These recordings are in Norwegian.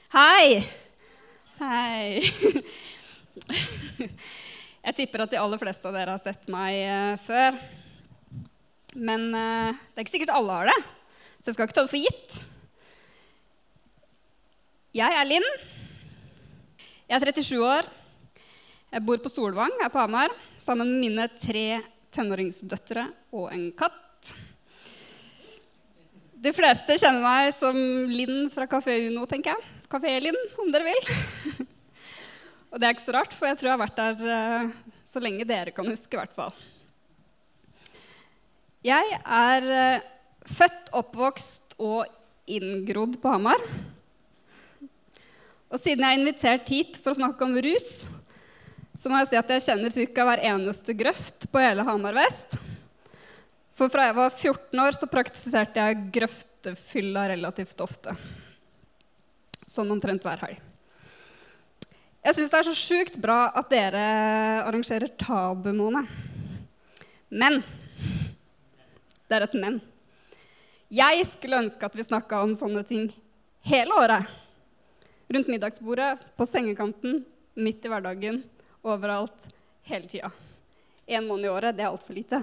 Hei! Hei! Jeg tipper at de aller fleste av dere har sett meg før. Men det er ikke sikkert alle har det, så jeg skal ikke ta det for gitt. Jeg er Linn. Jeg er 37 år. Jeg bor på Solvang her på Hamar, sammen med mine 3 tenåringsdøtre og en katt. De fleste kjenner meg som Linn fra Café Uno, tenker jeg. Café Linn, om dere vil. Og det er ikke så rart, for jeg tror jeg har vært der så lenge dere kan huske, i hvert fall. Jeg er født, oppvokst og inngrodd på Hamar. Og siden jeg er invitert hit for å snakke om rus, så må jeg si at jeg kjenner cirka hver eneste grøft på hele Hamar Vest. For fra jeg var 14 år så praktiserte jeg grøftefylla relativt ofte. Sånn omtrent hver helg. Jeg synes det er så sjukt bra at dere arrangerer tabumåned. Men, det er et men. Jeg skulle ønske at vi snakket om sånne ting hele året. Rundt middagsbordet, på sengekanten, midt i hverdagen, overalt, hele tiden. 1 måned i året, det er alt for lite.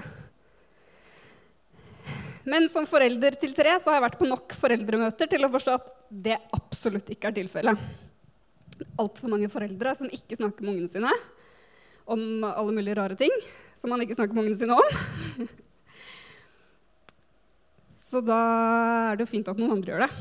Men som forelder til 3 så har jeg vært på nok foreldremøter til å forstå at det absolutt ikke er tilfellet. Alt for mange foreldre som ikke snakker med ungene sine om alle mulige rare ting som man ikke snakker med ungene sine om. Så da er det jo fint at noen andre gjør det.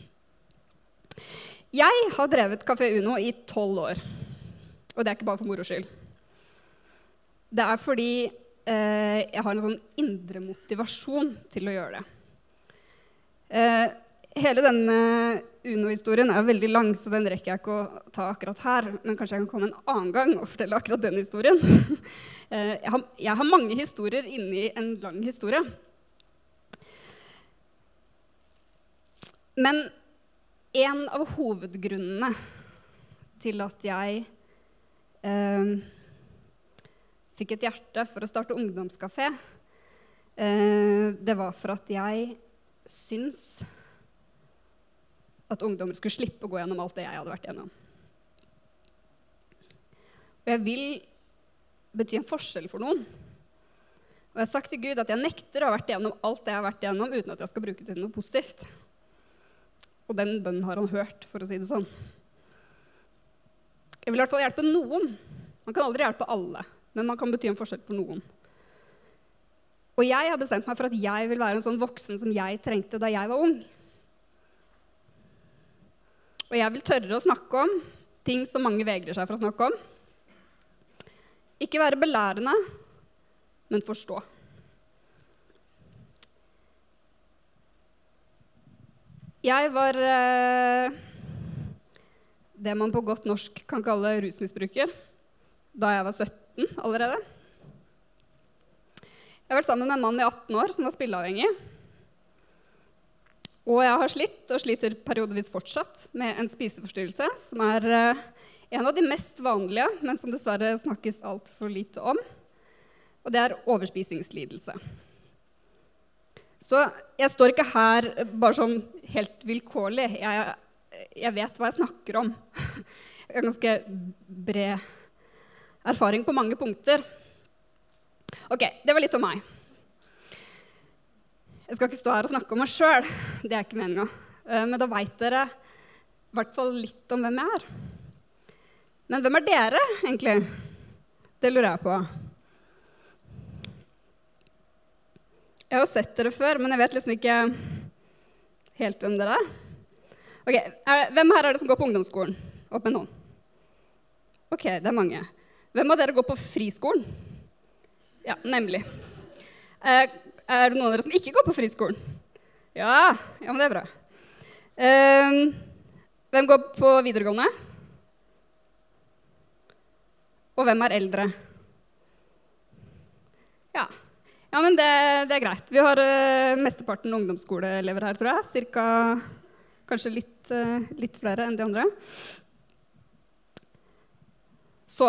Jeg har drevet Café Uno i 12 år, og det er ikke bare for moro skyld. Det er fordi jeg har en sånn indre motivasjon til å gjøre det. Hele denne Uno-historien er veldig lang, så den rekker jeg ikke å ta akkurat her, men kanskje jeg kan komme en annen gang og fortelle akkurat den historien. Jeg har mange historier inni en lang historie. Men en av hovedgrunnene til at jeg fikk et hjerte for å starte ungdomskafé, det var for at jeg syns at ungdommer skulle slippe å gå gjennom alt det jeg hadde vært gjennom. Og jeg vil bety en forskjell for noen. Og jeg har sagt til Gud at jeg nekter å ha vært gjennom alt det jeg har vært gjennom, uten at jeg skal bruke det til noe positivt. Og den bønnen har han hørt, for å si det sånn. Jeg vil i hvert fall hjelpe noen. Man kan aldri hjelpe alle, men man kan bety en forskjell for noen. Og jeg har bestemt meg for at jeg vil være en sånn voksen som jeg trengte da jeg var ung. Og jeg vil tørre å snakke om ting som mange vegrer seg for å snakke om. Ikke være belærende, men forstå. Jeg var det man på godt norsk kan kalle rusmisbruker da jeg var 17 allerede. Jeg har vært sammen med en mann i 18 år som var spilleavhengig. Og jeg har slitt, og sliter periodevis fortsatt, med en spiseforstyrrelse, som er en av de mest vanlige, men som dessverre snakkes alt for lite om. Og det er overspisingslidelse. Så jeg står ikke her bare sånn helt vilkårlig. Jeg vet hva jeg snakker om. Jeg har ganske bred erfaring på mange punkter. Ok, det var litt om meg. Jeg skal ikke stå her og snakke om meg selv, det er ikke meningen. Men da vet dere i hvert fall litt om hvem jeg er. Men hvem er dere, egentlig? Det lurer jeg på. Jeg har sett dere før, men jeg vet liksom ikke helt hvem dere er. Ok, hvem her er det som går på ungdomsskolen? Opp med noen. Ok, det er mange. Hvem av dere går på friskolen? Ja, nemlig. Er det noen av dere som ikke går på friskolen? Ja, men det er bra. Hvem går på videregående? Og hvem er eldre? Ja, men det er greit. Vi har mesteparten ungdomsskoleelever her, tror jeg. Cirka, kanskje litt flere enn de andre. Så,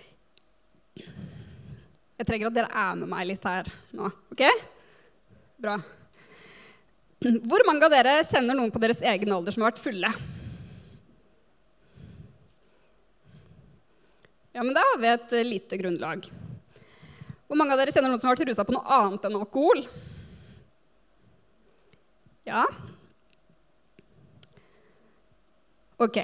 jeg trenger at dere er med meg litt her nå, ok? Bra. Hvor mange av dere kjenner noen på deres egen alder som har vært fulle? Ja, men da har vi et lite grunnlag. Hvor mange av dere kjenner noen som har vært ruset på noe annet enn alkohol? Ja? Ok.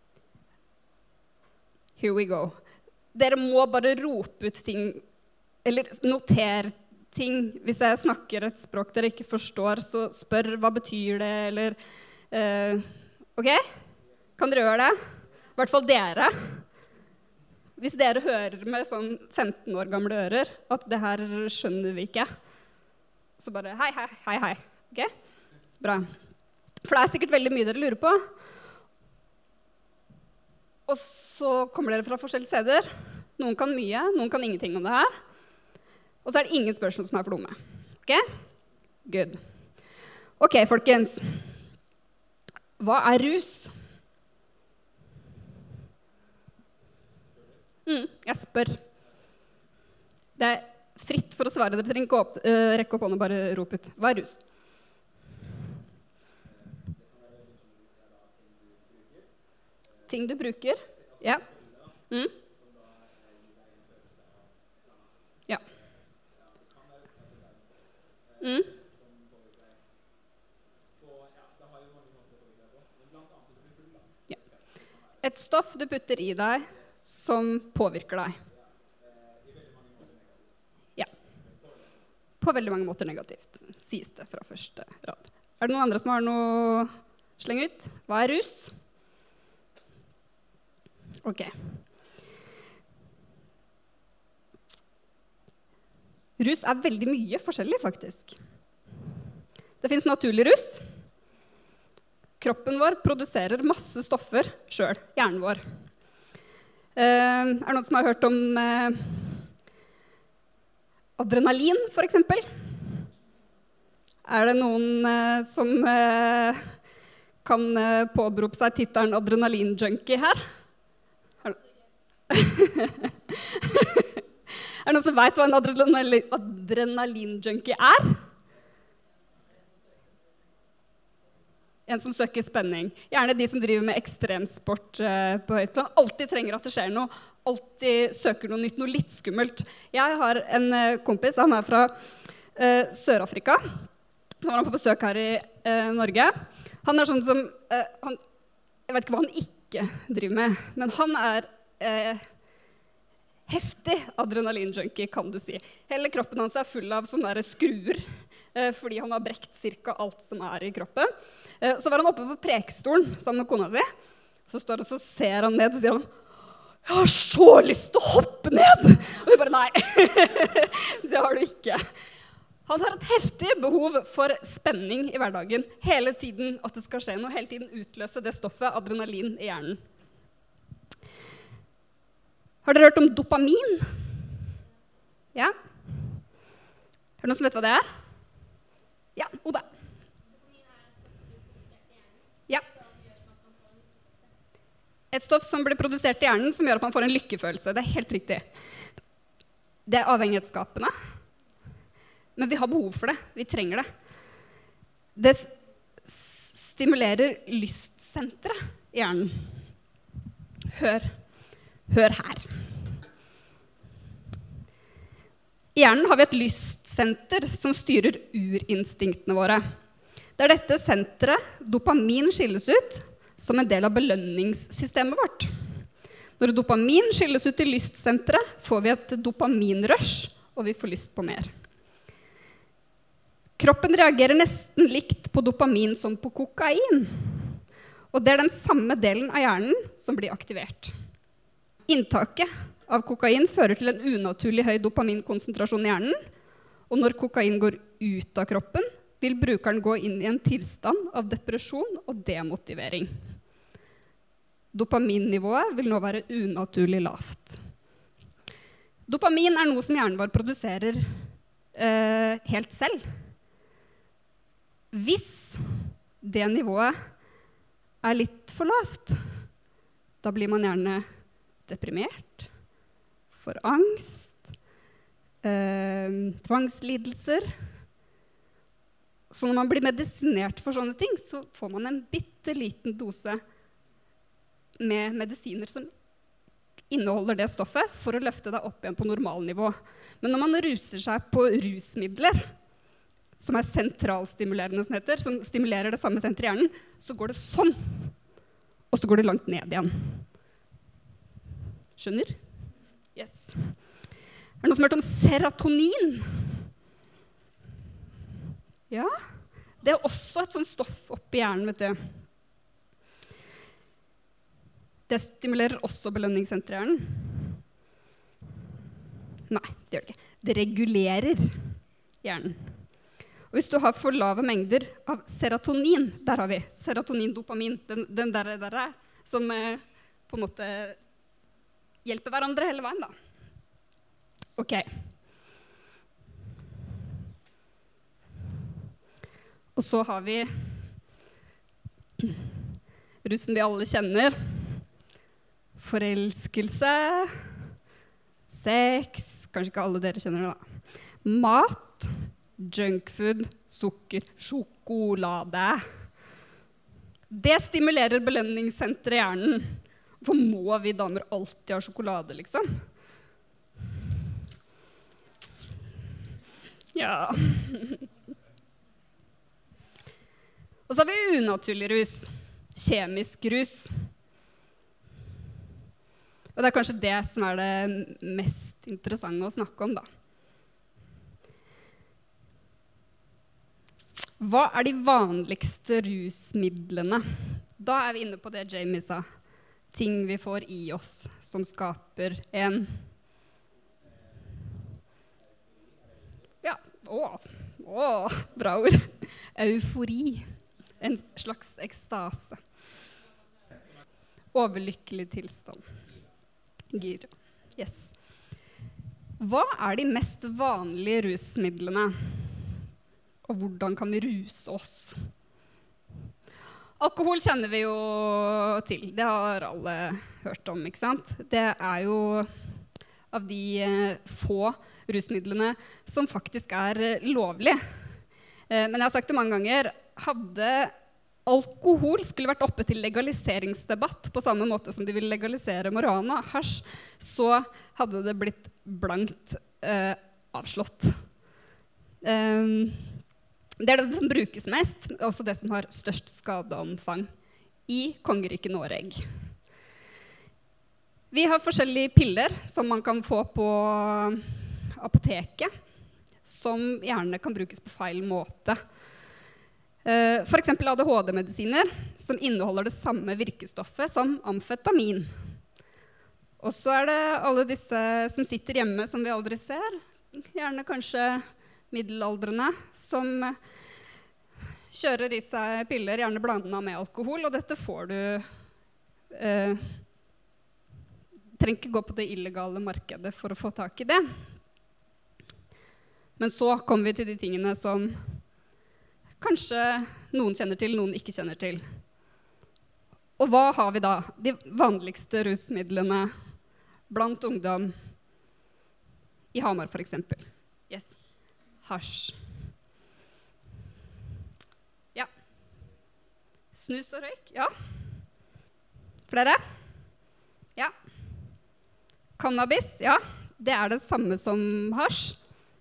Here we go. Dere må bare rope ut ting, eller notere ting. Hvis jeg snakker et språk dere ikke forstår, så spør hva betyr det, eller... ok? Kan dere gjøre det? I hvert fall dere. Hvis dere hører med sånn 15 år gamle ører, at det her skjønner vi ikke, så bare hei, hei, hei, hei. Ok? Bra. For det er sikkert veldig mye dere lurer på. Og så kommer dere fra forskjellige steder. Noen kan mye, noen kan ingenting om det her. Og så er det ingen spørsmål som er for dumme. Ok? Good. Ok, folkens. Hva er rus? Jeg spør. Det er fritt for å svare. Dere trenger ikke rekke opp hånden og bare rope ut. Hva er rus? Ting du bruker? Ja. Ja. Ja. Et stoff du putter i deg som påvirker deg. Ja. På veldig mange måter negativt, sies det fra første rad. Er det noen andre som har noe sleng ut? Hva er rus? Ok. Rus er veldig mye forskjellig, faktisk. Det finnes naturlig rus. Kroppen vår produserer masse stoffer selv, hjernen vår. Er det noen som har hørt om adrenalin, for eksempel? Er det noen som kan påberope seg tittelen adrenalin-junkie her? Er det noen som vet hva en adrenalin-junkie er? En som søker spenning. Gjerne de som driver med ekstremsport på høyt plan. Alltid trenger at det skjer noe. Alltid søker noe nytt, noe litt skummelt. Jeg har en kompis, han er fra Sør-Afrika. Så var han på besøk her i Norge. Han er sånn som, jeg vet ikke hva han ikke driver med, men han er heftig adrenalin-junkie, kan du si. Hele kroppen hans er full av sånne der skruer, fordi han har brekt cirka alt som er i kroppen. Så var han oppe på prekestolen sammen med kona si. Så står han, så ser han ned og sier han, jeg har så lyst til å hoppe ned. Og vi bare, nei, det har du ikke. Han har et heftig behov for spenning i hverdagen. Hele tiden at det skal skje noe, hele tiden utløse det stoffet, adrenalin i hjernen. Har dere hørt om dopamin? Ja? Er det noen som vet hva det er? Ja, Oda. Ja. Et stoff som blir produsert i hjernen som gjør at man får en lykkefølelse. Det er helt riktig. Det er avhengighetsskapende. Men vi har behov for det. Vi trenger det. Det stimulerer lystsenteret i hjernen. Hør her. I hjernen har vi et lystsenter som styrer urinstinktene våre. Det er dette senteret, dopamin, skilles ut som en del av belønningssystemet vårt. Når dopamin skilles ut i lystsenteret, får vi et dopaminrush, og vi får lyst på mer. Kroppen reagerer nesten likt på dopamin som på kokain. Og det er den samme delen av hjernen som blir aktivert. Inntaket av kokain fører til en unaturlig høy dopaminkonsentrasjon i hjernen, og når kokain går ut av kroppen, vil brukeren gå inn i en tilstand av depresjon og demotivering. Dopaminnivået vil nå være unaturlig lavt. Dopamin er noe som hjernen vår produserer helt selv. Hvis det nivået er litt for lavt, da blir man gjerne deprimert, får angst, tvangslidelser. Så når man blir medisinert for sånne ting, så får man en bitteliten dose med medisiner som inneholder det stoffet for å løfte deg opp igjen på normalnivå. Men når man ruser seg på rusmidler, som sentralstimulerende, som heter, som stimulerer det samme senteret i hjernen, så går det sånn, og så går det langt ned igjen. Skjønner? Yes. Er det noen som har hørt om serotonin? Ja, det er også et sånt stoff oppi hjernen, vet du. Det stimulerer også belønningssenteret i hjernen. Nei, det gjør det ikke. Det regulerer hjernen. Og hvis du har for lave mengder av serotonin, der har vi serotonin, dopamin, den der som på en måte hjelper hverandre hele veien, da. Ok. Og så har vi russen vi alle kjenner. Forelskelse, sex, kanskje ikke alle dere kjenner det da. Mat, junkfood, sukker, sjokolade. Det stimulerer belønningssenteret i hjernen. For må vi damer alltid ha sjokolade, liksom? Ja. Og så har vi unaturlig rus, kjemisk rus. Og det er kanskje det som er det mest interessante å snakke om, da. Hva er de vanligste rusmidlene? Da er vi inne på det Jamie sa. Ting vi får i oss som skaper en... Ja, bra ord. Eufori. En slags ekstase. Overlykkelig tilstand. Gir. Yes. Hva er de mest vanlige rusmidlene? Og hvordan kan vi ruse oss? Alkohol kjenner vi jo til. Det har alle hørt om, ikke sant? Det er jo av de få rusmidlene som faktisk er lovlige. Men jeg har sagt det mange ganger, hadde alkohol skulle vært oppe til legaliseringsdebatt på samme måte som de vil legalisere marihuana, hasj, så hadde det blitt blankt avslått. Det er det som brukes mest, også det som har størst skadeomfang i kongeriket Norge. Vi har forskjellige piller som man kan få på apoteket, som gjerne kan brukes på feil måte. For eksempel ADHD-medisiner, som inneholder det samme virkestoffet som amfetamin. Og så er det alle disse som sitter hjemme, som vi aldri ser, gjerne kanskje middelaldrende, som kjører i seg piller, gjerne blandet med alkohol, og dette får du... trenger ikke gå på det illegale markedet for å få tak i det. Men så kommer vi til de tingene som kanskje noen kjenner til, noen ikke kjenner til. Og hva har vi da? De vanligste rusmidlene blant ungdom i Hamar, for eksempel. Yes. Hasj. Ja. Snus og røyk? Ja. Flere? Ja. Cannabis? Ja. Det er det samme som hasj.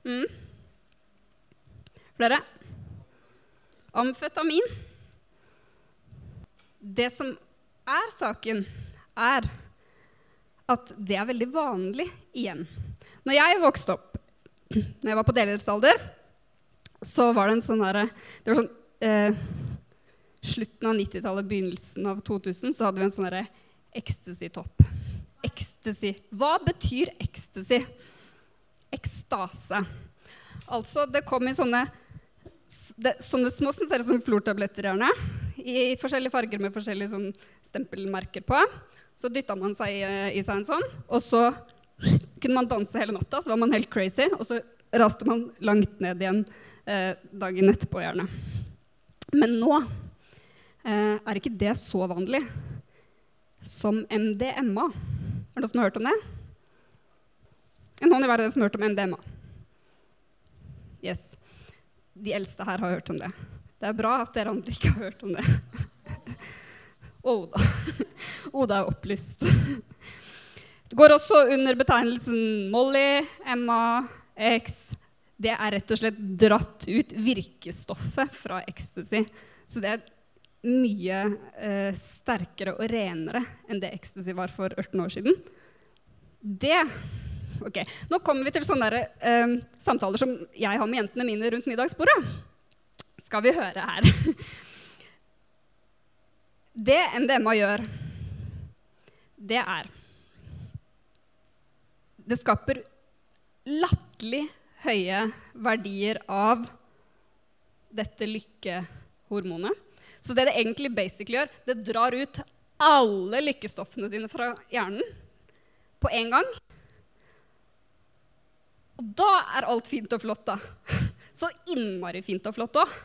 Flere? Amfetamin. Det som er saken, er at det er veldig vanlig igjen. Når jeg vokste opp, når jeg var på delelsersalder, så var det en sånn der, det var sånn, slutten av 90-tallet, begynnelsen av 2000, så hadde vi en sånn der ecstasy-topp. Ecstasy. Hva betyr ecstasy? Ekstase. Altså, det kom i sånne små som ser ut som flortabletter gjerne, i forskjellige farger med forskjellige sånn stempelmerker på. Så dyttet man seg i seg en sånn, og så kunne man danse hele natta, så var man helt crazy, og så raste man langt ned igjen dagen etterpå gjerne. Men nå er ikke det så vanlig som MDMA. Er det noen som har hørt om det? En hånd i verden som har hørt om MDMA. Yes. De eldste her har hørt om det. Det er bra at dere andre ikke har hørt om det. Oda er opplyst. går også under betegnelsen Molly, MA, X. Det rett og slett dratt ut virkestoffet fra ecstasy. Så det mye sterkere og renere enn det ecstasy var for 18 år siden. Ok, nå kommer vi til sånne samtaler som jeg har med jentene mine rundt middagsbordet. Skal vi høre her. Det MDMA gjør, det skaper latterlig høye verdier av dette lykkehormonet. Så det egentlig basically gjør, det drar ut alle lykkestoffene dine fra hjernen på en gang. Og da alt fint og flott da. Så innmari fint og flott også.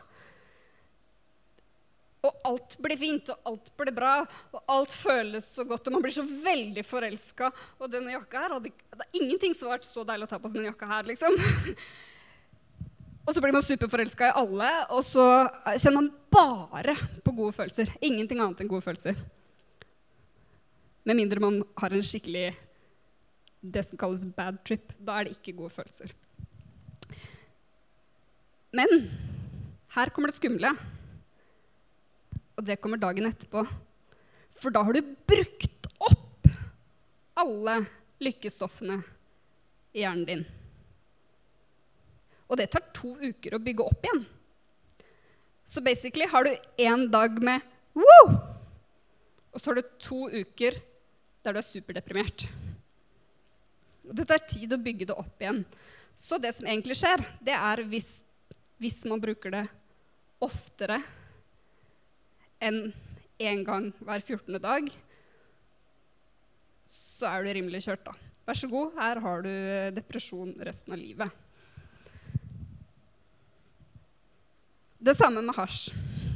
Og alt blir fint, og alt blir bra, og alt føles så godt, og man blir så veldig forelsket. Og denne jakka her, det ingenting som har vært så deilig å ta på som en jakka her, liksom. Og så blir man superforelsket i alle, og så kjenner man bare på gode følelser. Ingenting annet enn gode følelser. Med mindre man har en skikkelig, det som kalles bad trip, da det ikke gode følelser. Men her kommer det skumle. Og det kommer dagen etterpå. For da har du brukt opp alle lykkestoffene i hjernen din. Og det tar 2 uker å bygge opp igjen. Så basically har du en dag med «Woo!» Og så har du 2 uker der du superdeprimert. Og det tar tid å bygge det opp igjen. Så det som egentlig skjer, det hvis man bruker det oftere enn en gang hver 14. dag, så du rimelig kjørt da. Vær så god, her har du depresjon resten av livet. Det samme med hasj.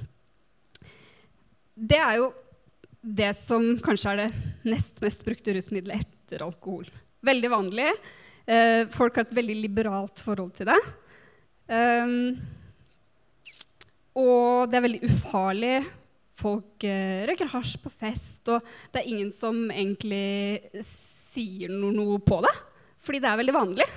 Det jo det som kanskje det nest mest brukte rusmiddelet etter alkohol. Veldig vanlig. Folk har et veldig liberalt forhold til det. Og det veldig ufarlig. Folk røyker hasj på fest, og det ingen som egentlig sier noe på det, fordi det veldig vanlig.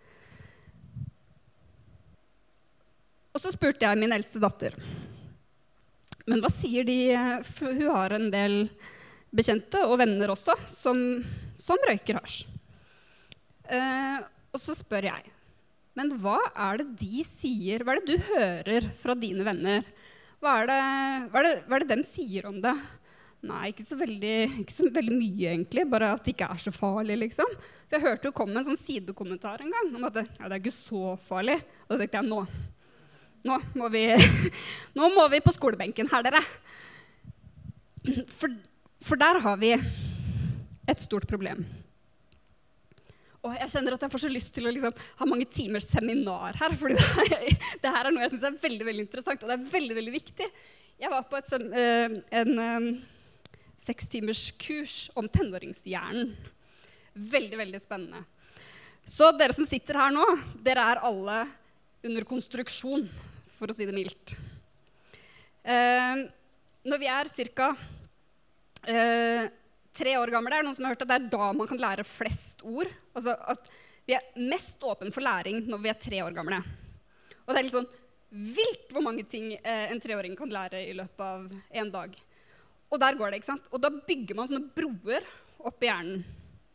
Og så spurte jeg min eldste datter, men hva sier de, for hun har en del bekjente og venner også, som røyker hasj. Og så spør jeg, men hva det de sier, hva det du hører fra dine venner? Hva det de sier om det? Nei, ikke så veldig mye egentlig, bare at det ikke så farlig, liksom. For jeg hørte hun komme med en sånn sidekommentar en gang, om at det ikke så farlig. Og da tenkte jeg, nå må vi på skolebenken her, dere. For der har vi et stort problem. Og jeg kjenner at jeg får så lyst til å ha mange timers seminar her, fordi det her noe jeg synes veldig, veldig interessant, og det veldig, veldig viktig. Jeg var på en 6 timers kurs om tenåringshjernen. Veldig, veldig spennende. Så dere som sitter her nå, dere alle under konstruksjon, for å si det mildt. Når vi cirka 3 år gamle, det noen som har hørt at det da man kan lære flest ord. Altså at vi mest åpne for læring når vi 3 år gamle. Og det litt sånn vilt hvor mange ting en 3-åring kan lære i løpet av en dag. Og der går det, ikke sant? Og da bygger man sånne broer opp i hjernen.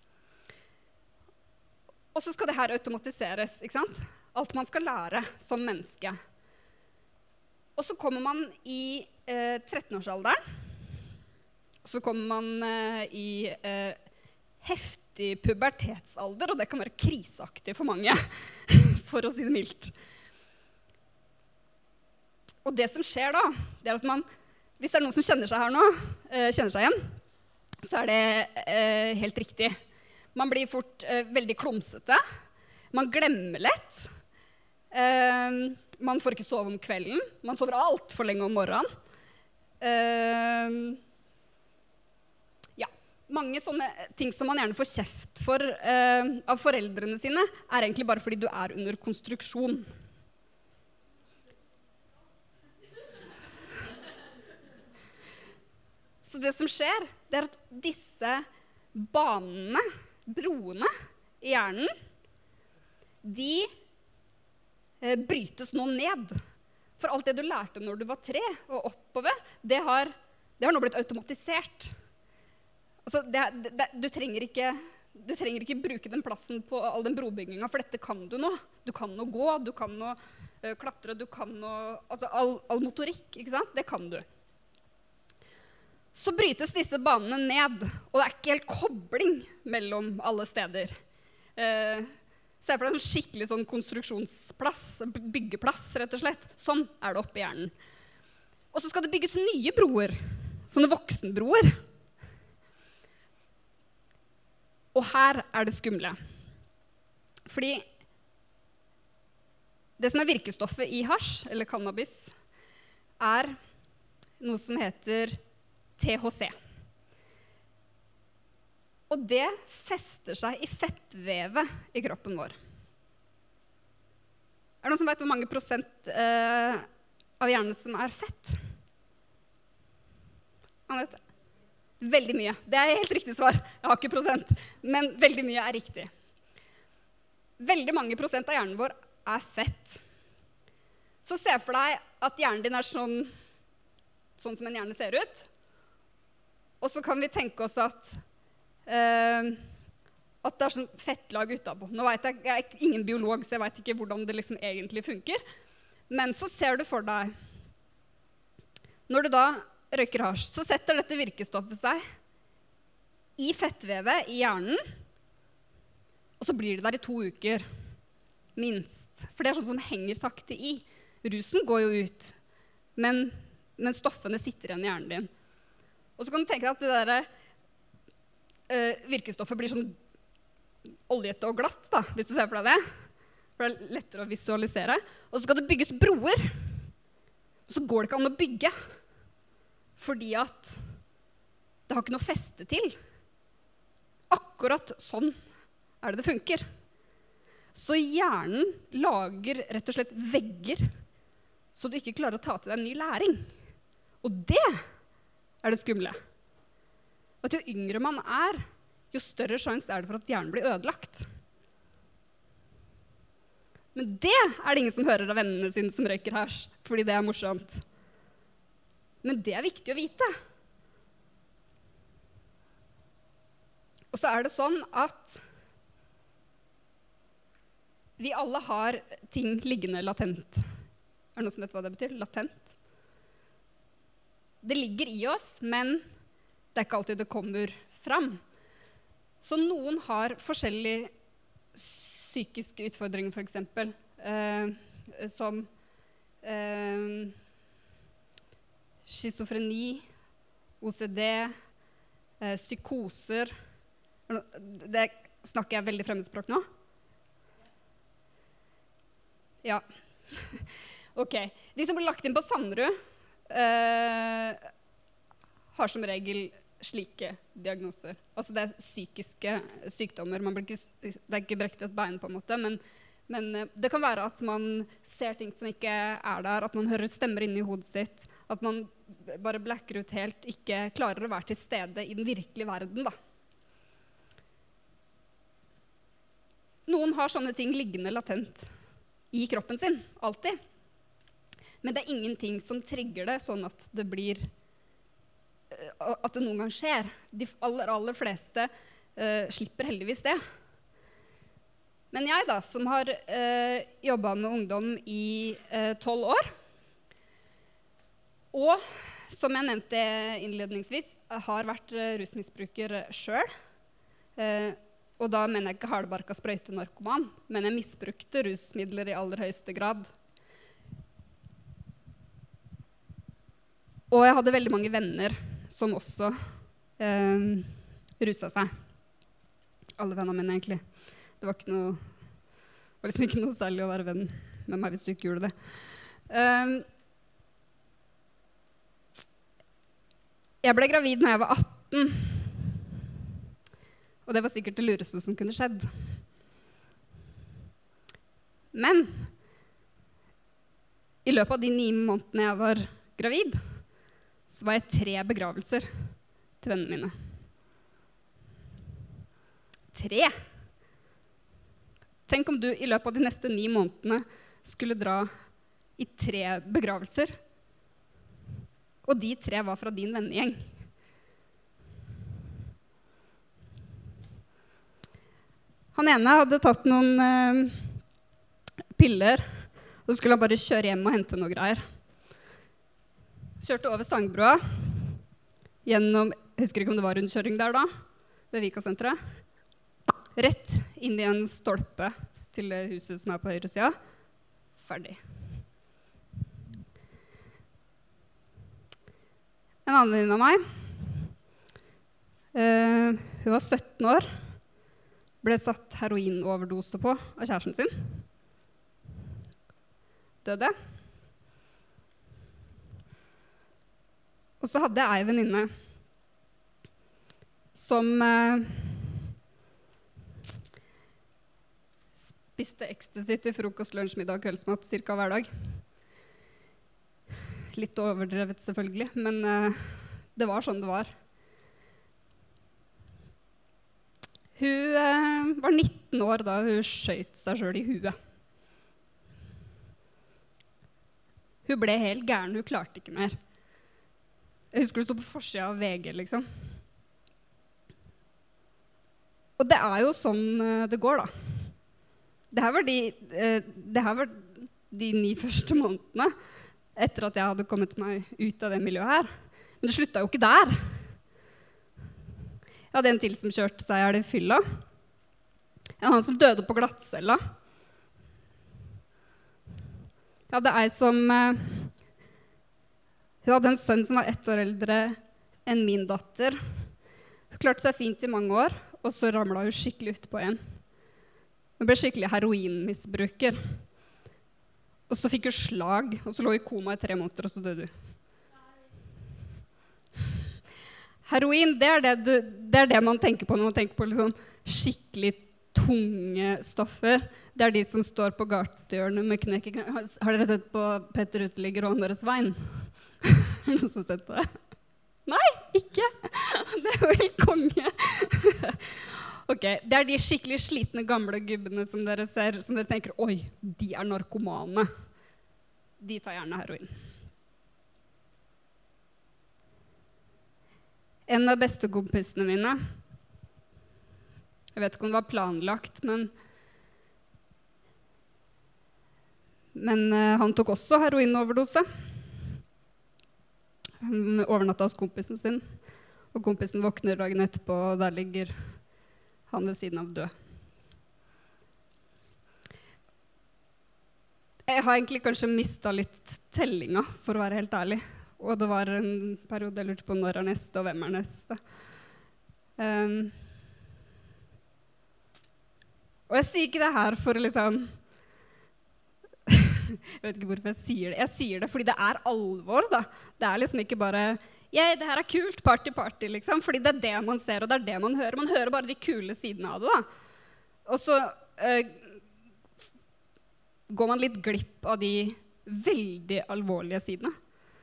Og så skal det her automatiseres, ikke sant? Alt man skal lære som menneske. Og så kommer man i 13-årsalderen. Så kommer man i heftig pubertetsalder, og det kan være kriseaktig for mange, for å si det mildt. Og det som skjer da, det at man, hvis det noen som kjenner seg her nå, kjenner seg igjen, så det helt riktig. Man blir fort veldig klumsete, man glemmer lett, man får ikke sove om kvelden, man sover alt for lenge om morgenen. Mange sånne ting som man gjerne får kjeft for av foreldrene sine, egentlig bare fordi du under konstruksjon. Så det som skjer, det at disse banene, broene i hjernen, de brytes nå ned. For alt det du lærte når du var 3 og oppover, det har nå blitt automatisert. Altså, du trenger ikke bruke den plassen på all den brobyggingen, for dette kan du nå. Du kan nå gå, du kan nå klatre, du kan nå, altså all motorikk, ikke sant? Det kan du. Så brytes disse banene ned, og det ikke helt kobling mellom alle steder. Se for deg en skikkelig sånn konstruksjonsplass, byggeplass rett og slett. Sånn det oppe i hjernen. Og så skal det bygges nye broer, sånne voksenbroer. Og her det skumle. Fordi det som virkestoffet i hasj, eller cannabis, noe som heter THC. Og det fester seg i fettvevet i kroppen vår. Det noen som vet hvor mange prosent av hjernen som fett? Anette? Veldig mye. Det helt riktig svar. Jeg har ikke prosent, men veldig mye riktig. Veldig mange prosent av hjernen vår fett. Så se for deg at hjernen din sånn som en hjerne ser ut. Og så kan vi tenke oss at det sånn fettlag utenpå. Nå vet jeg ingen biolog, så jeg vet ikke hvordan det liksom egentlig funker. Men så ser du for deg, når du da røyker hasj, så setter dette virkestoffet seg i fettvevet i hjernen, og så blir det der i 2 uker, minst. For det sånn som henger sakte i. Rusen går jo ut, men stoffene sitter igjen i hjernen din. Og så kan du tenke deg at det der virkestoffet blir sånn oljete og glatt, da, hvis du ser for deg det. For det lettere å visualisere. Og så skal det bygges broer. Og så går det ikke an å bygge. Fordi at det har ikke noe feste til. Akkurat sånn det funker. Så hjernen lager rett og slett vegger, så du ikke klarer å ta til deg en ny læring. Og det det skumle. At jo yngre man jo større sjanse det for at hjernen blir ødelagt. Men det det ingen som hører av vennene sine som røyker hasj, fordi det morsomt. Men det viktig å vite. Og så det sånn at vi alle har ting liggende latent. Det noen som vet hva det betyr? Latent. Det ligger i oss, men det ikke alltid det kommer fram. Så noen har forskjellige psykiske utfordringer, for eksempel, som schizofreni, OCD, psykoser. Det snakker jeg veldig fremmedspråk nå? Ja. Ok. De som blir lagt inn på Sanderud har som regel slike diagnoser. Altså det psykiske sykdommer. Det ikke brekt et bein på en måte, men det kan være at man ser ting som ikke der, at man hører stemmer inni hodet sitt, at man bare blacker ut helt, ikke klarer å være til stede i den virkelige verden, da. Noen har sånne ting liggende latent i kroppen sin, alltid. Men det ingenting som trigger det, sånn at det blir at det noen gang skjer. De aller fleste slipper heldigvis det. Men jeg da, som har jobbet med ungdom i 12 år, og som jeg nevnte innledningsvis, har vært rusmisbruker selv. Og da mener jeg ikke hardbarka sprøytenarkoman, men jeg misbrukte rusmidler i aller høyeste grad. Og jeg hadde veldig mange venner som også ruset seg. Alle vennene mine, egentlig. Det var liksom ikke noe særlig å være venn med meg hvis du ikke gjorde det. Jeg ble gravid når jeg var 18. Og det var sikkert det lureste som kunne skjedd. Men i løpet av de 9 månedene jeg var gravid, så var jeg 3 begravelser til vennene mine. 3. Tenk om du i løpet av de neste 9 månedene skulle dra i 3 begravelser, og de 3 var fra din vennegjeng. Han ene hadde tatt noen piller, og så skulle han bare kjøre hjem og hente noe greier. Kjørte over Stangbrua, gjennom, jeg husker ikke om det var rundkjøring der da, ved Vika-senteret, rett inn i en stolpe til det huset som på høyre siden. Ferdig. En annen venninne av meg, hun var 17 år, ble satt heroinoverdose på av kjæresten sin. Døde. Og så hadde jeg en venninne som spiste ecstasy til frokost, lunsj, middag, kveldsmat cirka hver dag. Litt overdrevet selvfølgelig, men det var sånn det var. Hun var 19 år da hun skjøt seg selv i huet. Hun ble helt gæren, hun klarte ikke mer. Jeg husker det stod på forsiden av VG, liksom. Og det jo sånn det går, da. Det her var de 9 første månedene etter at jeg hadde kommet meg ut av det miljøet her. Men det sluttet jo ikke der. Jeg hadde en til som kjørte seg i fylla. Han som døde på glattcella. Jeg hadde ei som hun hadde en sønn som var 1 år eldre enn min datter. Hun klarte seg fint i mange år, og så ramlet hun skikkelig ut på en. Hun ble skikkelig heroinmisbruker. Og så fikk hun slag, og så lå hun i koma i 3 måneder, og så døde hun. Heroin, det det man tenker på når man tenker på liksom skikkelig tunge stoffer. Det de som står på gatehjørnet med knekk. Har dere sett på Petter Uteligger og Anders Svein? Har noen som har sett på det? Nei, ikke. Det jo helt konge. Ok, det de skikkelig slitne gamle gubbene som dere ser, som dere tenker, oi, de narkomane. De tar gjerne heroin. En av bestekompisene mine, jeg vet ikke om det var planlagt, men han tok også heroinoverdose. Han overnatta hos kompisen sin, og kompisen våkner dagen etterpå, og der ligger han ved siden av død. Jeg har egentlig kanskje mistet litt tellinga, for å være helt ærlig. Og det var en periode jeg lurte på når neste, og hvem neste. Og jeg sier ikke det her for å liksom... Jeg vet ikke hvorfor jeg sier det. Jeg sier det fordi det alvor, da. Det liksom ikke bare... det her kult, party, liksom. Fordi det det man ser, og det det man hører. Man hører bare de kule sidene av det, da. Og så går man litt glipp av de veldig alvorlige sidene.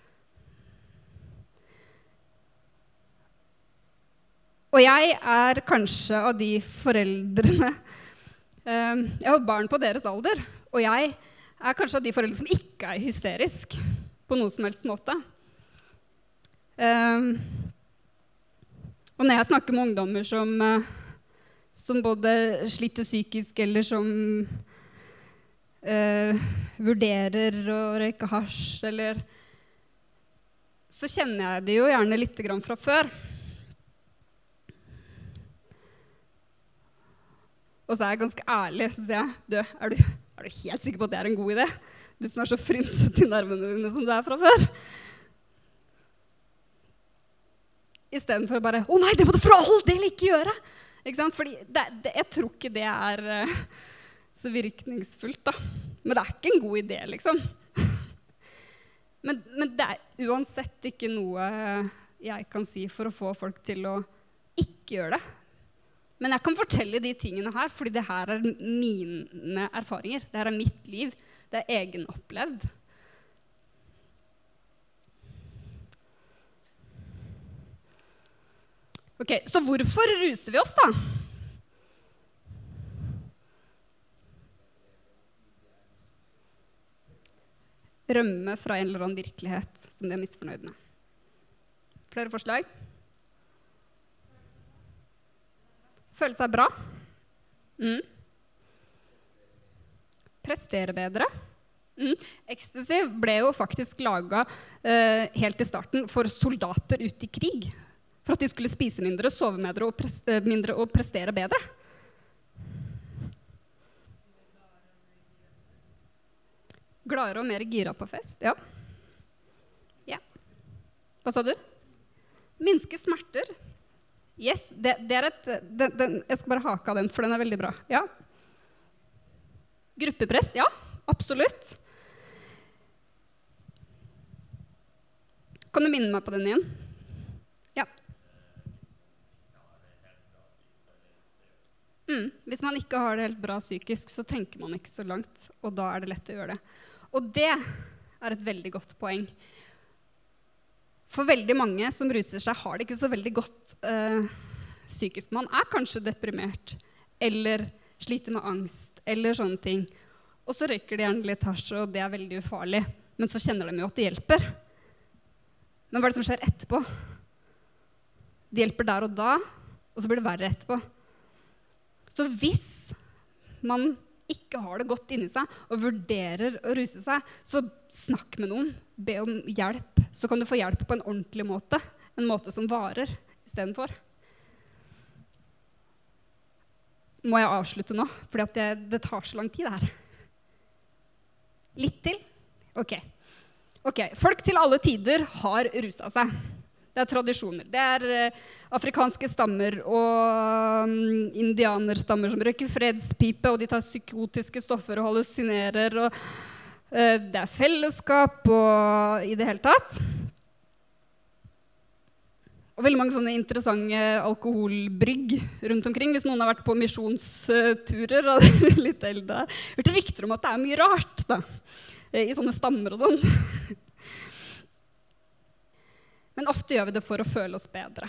Og jeg kanskje av de foreldrene jeg har barn på deres alder, og jeg kanskje av de foreldrene som ikke hysterisk på noen som helst måte. Og når jeg snakker med ungdommer som både sliter psykisk eller som vurderer å røyke hasj, eller, så kjenner jeg det jo gjerne litt grann fra før. Og så jeg ganske ærlig, så sier jeg, er du helt sikker på at det en god idé? Du som så frynset i nervene dine som du fra før. I stedet for bare, nei, det må du for all del ikke gjøre! Ikke sant? Fordi jeg tror ikke det så virkningsfullt, da. Men det ikke en god idé, liksom. Men det uansett ikke noe jeg kan si for å få folk til å ikke gjøre det. Men jeg kan fortelle de tingene her, fordi det her mine erfaringer. Det her mitt liv. Det egenopplevd. Ok, så hvorfor ruser vi oss da? rømme fra en eller annen virkelighet som de er misfornøyd med. Flere forslag? Føle seg bra. Prestere bedre. Ecstasy ble jo faktisk laget helt i starten for soldater ute i krig. For at de skulle spise mindre, sove mindre og prestere bedre. Gladere og mer gira på fest, ja. Ja. Hva sa du? Minske smerter. Yes, det er jeg skal bare hake av den, for den er veldig bra. Ja. Gruppepress, ja, absolutt. Kan du minne meg på den igjen? Ja. Hvis man ikke har det helt bra psykisk, så tenker man ikke så langt, og da er det lett å gjøre det. Og det er et veldig godt poeng. For veldig mange som ruser seg, har det ikke så veldig godt psykisk. Man er kanskje deprimert, eller sliter med angst, eller sånne ting. Og så røyker de gjerne litt hasj, og det er veldig ufarlig. Men så kjenner de jo at det hjelper. Men hva er det som skjer etterpå? Det hjelper der og da, og så blir det verre etterpå. Så hvis man ikke har det godt inni seg, og vurderer å ruse seg, så snakk med noen, be om hjelp. Så kan du få hjelp på en ordentlig måte, en måte som varer i stedet for. Må jeg avslutte nå, fordi det tar så lang tid her. Litt til? Ok. Folk til alle tider har ruset seg. Det er tradisjoner. Det er afrikanske stammer og indianerstammer som røyker fredspipe, og de tar psykotiske stoffer og hallusinerer, og det er fellesskap og i det hele tatt. Og veldig mange sånne interessante alkoholbrygg rundt omkring, hvis noen har vært på misjonsturer og litt eldre. Jeg hørte rykter om at det er mye rart da, i sånne stammer og sånn. Men ofte gjør vi det for å føle oss bedre.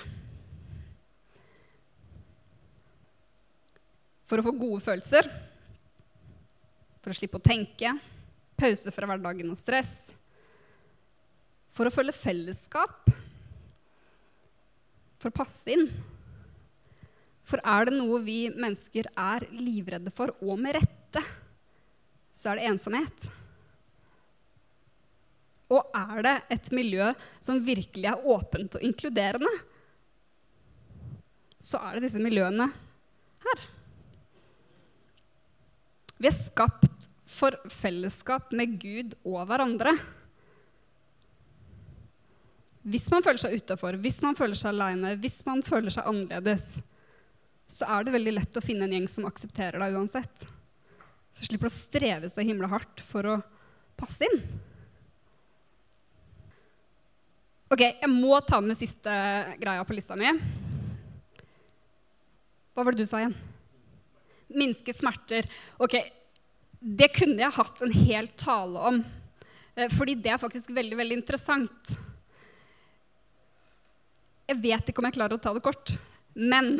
For å få gode følelser, for å slippe å tenke, pause fra hverdagen og stress, for å føle fellesskap, for å passe inn. For er det noe vi mennesker er livredde for, og med rette, så er det ensomhet. Og er det et miljø som virkelig er åpent og inkluderende, så er det disse miljøene her. Vi er skapt for fellesskap med Gud og hverandre. Hvis man føler seg utenfor, hvis man føler seg alene, hvis man føler seg annerledes, så er det veldig lett å finne en gjeng som aksepterer deg uansett. Så slipper du å streve så himla hardt for å passe inn. Ok, jeg må ta med siste greia på lista mi. Hva var det du sa igjen? Minske smerter. Ok, det kunne jeg hatt en hel tale om, fordi det er faktisk veldig, veldig interessant. Jeg vet ikke om jeg klarer å ta det kort, men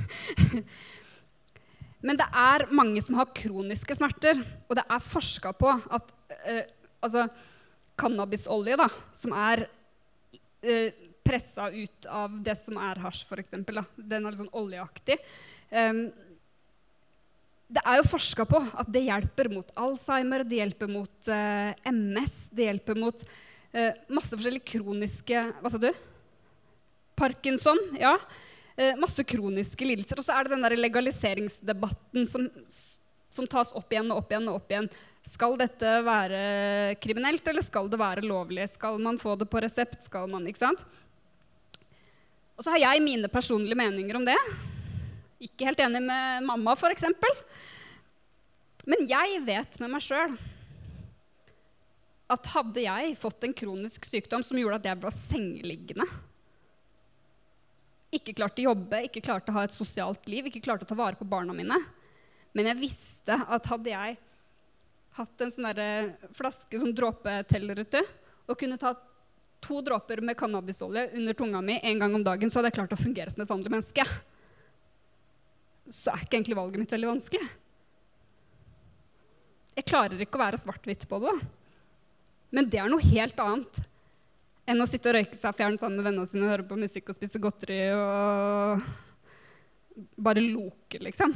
det er mange som har kroniske smerter, og det er forsket på at cannabisolje da, som er presset ut av det som er hasj for eksempel, da. Den er litt sånn oljeaktig. Det er jo forsket på at det hjelper mot Alzheimer, det hjelper mot MS, det hjelper mot masse forskjellige kroniske, hva sa du? Parkinson, ja. Masse kroniske lidelser. Og så er det den der legaliseringsdebatten som tas opp igjen og opp igjen og opp igjen. Skal dette være kriminelt, eller skal det være lovlig? Skal man få det på resept? Skal man, ikke sant? Og så har jeg mine personlige meninger om det. Ikke helt enig med mamma, for eksempel. Men jeg vet med meg selv at hadde jeg fått en kronisk sykdom som gjorde at jeg var sengeliggende, ikke klarte å jobbe, ikke klarte å ha et sosialt liv, ikke klarte å ta vare på barna mine, men jeg visste at hadde jeg hatt en sånn der flaske, sånn dråpeteller ute, og kunne ta 2 dråper med cannabisolje under tunga mi en gang om dagen, så hadde jeg klart å fungere som et vanlig menneske. Så er ikke egentlig valget mitt veldig vanskelig. Jeg klarer ikke å være svart-hvitt på det. Men det noe helt annet enn å sitte og røyke seg fjern sammen med vennene sine, høre på musikk og spise godteri og bare loke, liksom.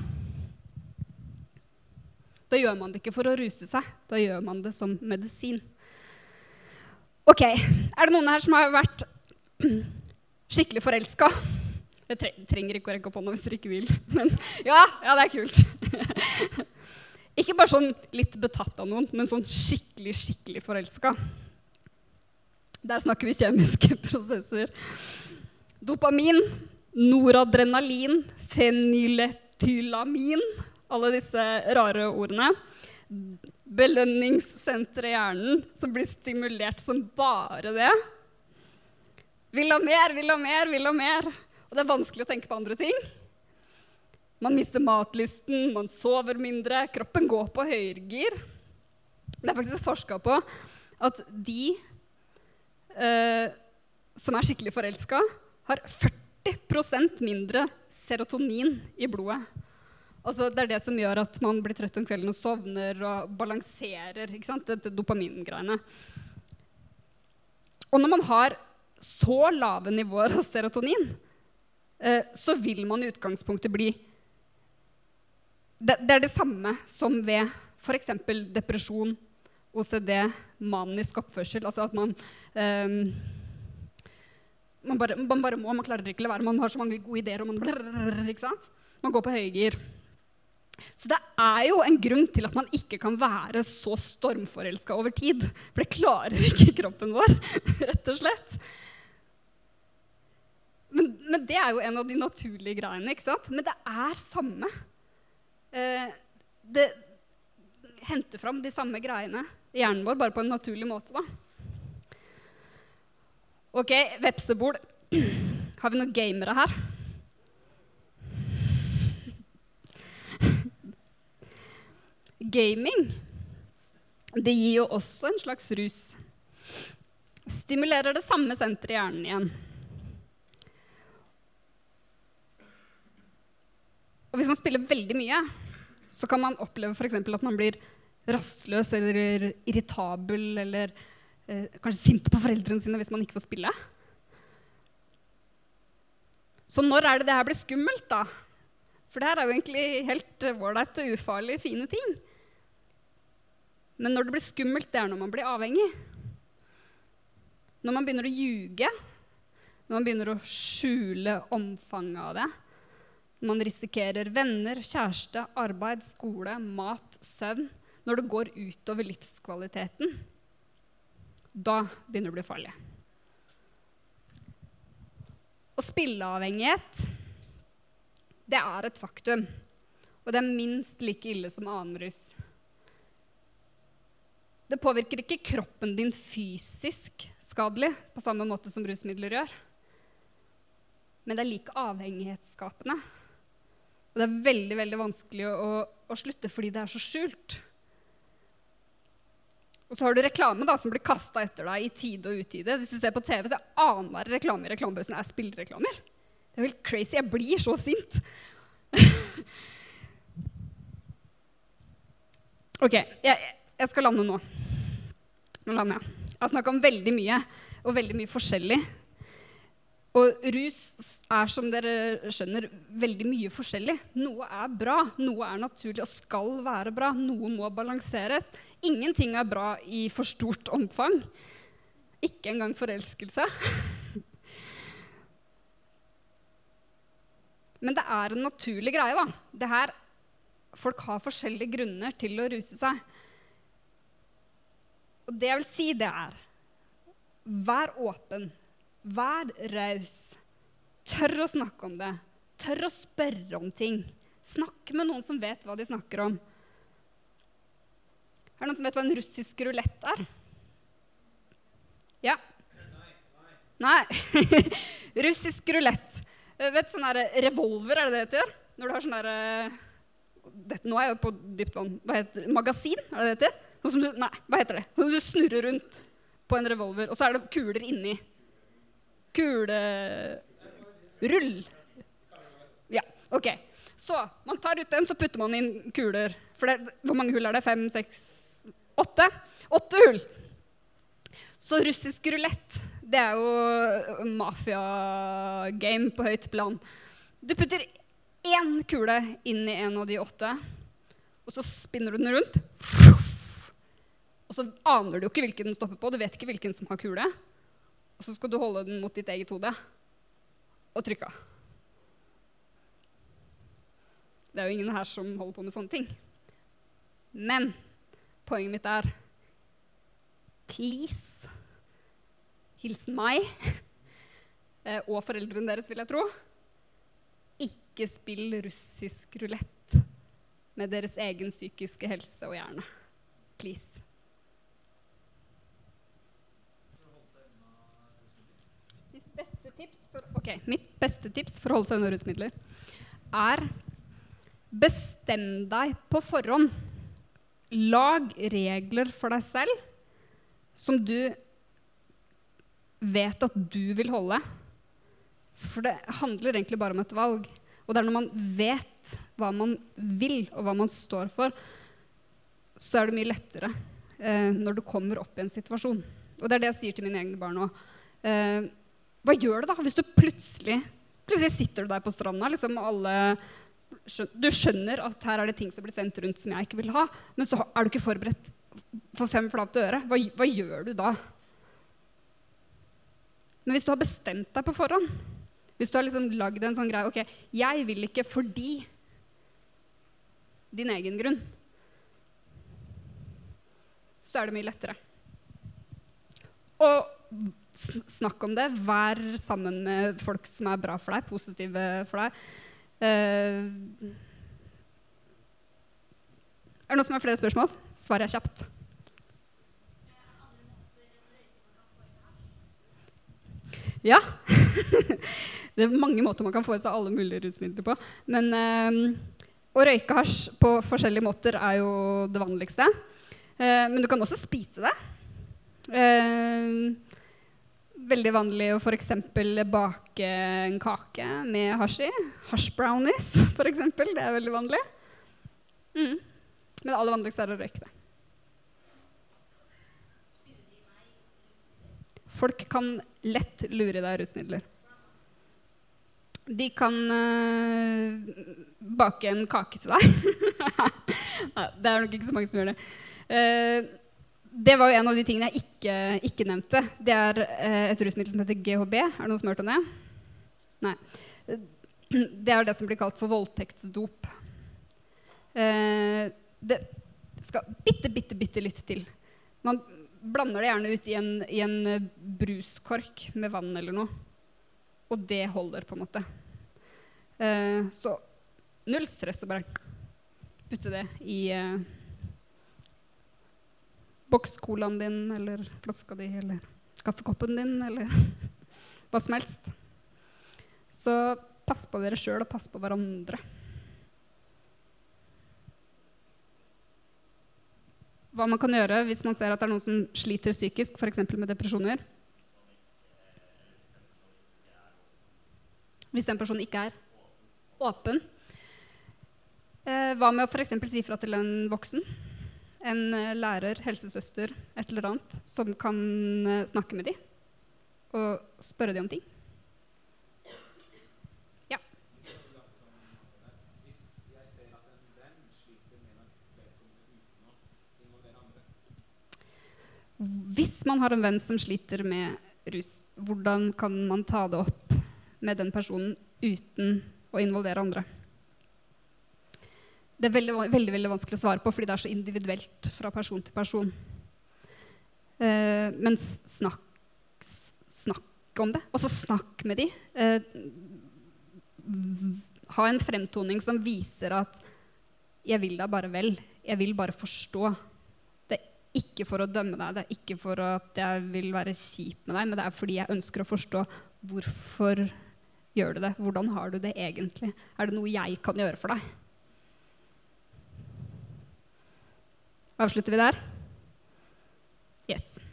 Da gjør man det ikke for å ruse seg, da gjør man det som medisin. Ok, det noen her som har vært skikkelig forelsket? Jeg trenger ikke å rekke opp hånda hvis dere ikke vil, men ja, det kult. Ikke bare sånn litt betatt av noen, men sånn skikkelig forelsket. Der snakker vi kjemiske prosesser. Dopamin, noradrenalin, fenyletylamin, alle disse rare ordene. Belønningssenter i hjernen som blir stimulert som bare det. Vil ha mer. Og det vanskelig å tenke på andre ting. Man mister matlysten, man sover mindre, kroppen går på høyregir. Det faktisk forsket på at de som skikkelig forelsket, har 40% mindre serotonin i blodet. Altså, det det som gjør at man blir trøtt om kvelden og sovner og balanserer, ikke sant? Dette dopamingreiene. Og når man har så lave nivåer av serotonin, så vil man i utgangspunktet bli... Det det samme som ved for eksempel depresjon, OCD, manisk oppførsel, altså at man klarer ikke å la være, man har så mange gode ideer, og ikke sant? Man går på høygir. Så det jo en grunn til at man ikke kan være så stormforelsket over tid, for det klarer ikke kroppen vår, rett og slett. Men det jo en av de naturlige greiene, ikke sant? Men det samme. Det henter fram de samme greiene i hjernen vår, bare på en naturlig måte da. Ok, vepsebol. Har vi noen gamere her? Gaming, det gir jo også en slags rus. Stimulerer det samme senteret i hjernen igjen. Og hvis man spiller veldig mye, så kan man oppleve for eksempel at man blir rastløs eller irritabel, eller kanskje sint på foreldrene sine hvis man ikke får spille. Så når det her blir skummelt da? For det her jo egentlig helt ålreit og ufarlig, fine ting. Men når det blir skummelt, det når man blir avhengig. Når man begynner å ljuge, når man begynner å skjule omfanget av det, man risikerer venner, kjæreste, arbeid, skole, mat, søvn. Når det går utover livskvaliteten, da begynner det å bli farlig. Og spilleavhengighet, det et faktum. Og det minst like ille som annen rus. Det påvirker ikke kroppen din fysisk skadelig, på samme måte som rusmidler gjør. Men det like avhengighetsskapende. Og det veldig, veldig vanskelig å slutte fordi det så skjult. Og så har du reklame da, som blir kastet etter deg i tide og utide. Hvis du ser på TV, så annenhver reklame i reklamebøsen spillreklamer. Det helt crazy, jeg blir så sint. Ok, jeg skal lande nå. Nå lander jeg. Jeg har snakket om veldig mye, og veldig mye forskjellig. Og rus som dere skjønner, veldig mye forskjellig. Noe bra, noe naturlig og skal være bra. Noe må balanseres. Ingenting bra i for stort omfang. Ikke engang forelskelse. Men det en naturlig greie da. Det her, folk har forskjellige grunner til å ruse seg. Og det jeg vil si det vær åpen. Vær raus, tør å snakke om det, tør å spørre om ting. Snakk med noen som vet hva de snakker om. Det noen som vet hva en russisk rulett Ja. Nei. Russisk rulett. Vet sånn revolver, det det heter? Når du har sånn nå jeg jo på dypt vann. Hva heter det? Magasin, det heter? Sånn som du, nei, hva heter det? Sånn som du snurrer rundt på en revolver, og så det kuler inni. Kulerull. Ja, ok. Så, man tar ut den, så putter man inn kuler. For hvor mange hull det? 5, 6, 8? 8 hull. Så russisk rulett, det jo mafia-game på høyt plan. Du putter 1 kule inn i en av de 8, og så spinner du den rundt. Og så aner du jo ikke hvilken den stopper på, du vet ikke hvilken som har kule. Og så skal du holde den mot ditt eget hode og trykke. Det jo ingen her som holder på med sånne ting. Men poenget mitt please, hilsen meg, og foreldrene deres vil jeg tro, ikke spill russisk rulett med deres egen psykiske helse og hjerne. Please. Mitt beste tips for å holde seg unna rusmidler bestem deg på forhånd. Lag regler for deg selv som du vet at du vil holde. For det handler egentlig bare om et valg. Og det når man vet hva man vil og hva man står for, så det mye lettere når du kommer opp i en situasjon. Og det det jeg sier til mine egne barn nå. Hva gjør du da hvis du plutselig sitter du der på stranda, liksom du skjønner at her det ting som blir sendt rundt som jeg ikke vil ha, men så du ikke forberedt for 5 flate øre. Hva gjør du da? Men hvis du har bestemt deg på forhånd, hvis du har liksom lagd en sånn greie, ok, jeg vil ikke fordi din egen grunn, så det mye lettere. Og snakk om det, vær sammen med folk som bra for deg, positive for deg. Det noen som har flere spørsmål? Svarer jeg kjapt. Ja, det mange måter man kan få i seg alle mulige rusmidler på. Men å røyke hasj på forskjellige måter jo det vanligste. Men du kan også spise det. Veldig vanlig å for eksempel bake en kake med hasj i. Hash brownies, for eksempel. Det veldig vanlig. Men det aller vanligste å røyke det. Folk kan lett lure deg rusmidler. De kan bake en kake til deg. Det nok ikke så mange som gjør det. Det var jo en av de tingene jeg ikke nevnte. Det et rusmiddel som heter GHB. Det noen som har hørt om det? Nei. Det det som blir kalt for voldtektsdop. Det skal bitte litt til. Man blander det gjerne ut i en bruskork med vann eller noe. Og det holder på en måte. Så null stress å bare putte det i bokscolaen din, eller flaska di, eller kaffekoppen din, eller hva som helst. Så pass på dere selv og pass på hverandre. Hva man kan gjøre hvis man ser at det noen som sliter psykisk, for eksempel med depresjoner. Hvis den personen ikke åpen. Hva med å for eksempel si fra til en voksen? En lærer, helsesøster, et eller annet, som kan snakke med dem og spørre dem om ting. Ja. Hvis jeg ser at en venn sliter med vedkommende uten å involvere andre. Hvis man har en venn som sliter med rus, hvordan kan man ta det opp med den personen uten å involvere andre? Det veldig vanskelig å svare på, fordi det så individuelt fra person til person. Men snakk om det, og så snakk med de. Ha en fremtoning som viser at jeg vil deg bare vel, jeg vil bare forstå. Det ikke for å dømme deg, det ikke for at jeg vil være kjip med deg, men det fordi jeg ønsker å forstå hvorfor gjør du det, hvordan har du det egentlig? Det noe jeg kan gjøre for deg? Avslutter vi der? Yes.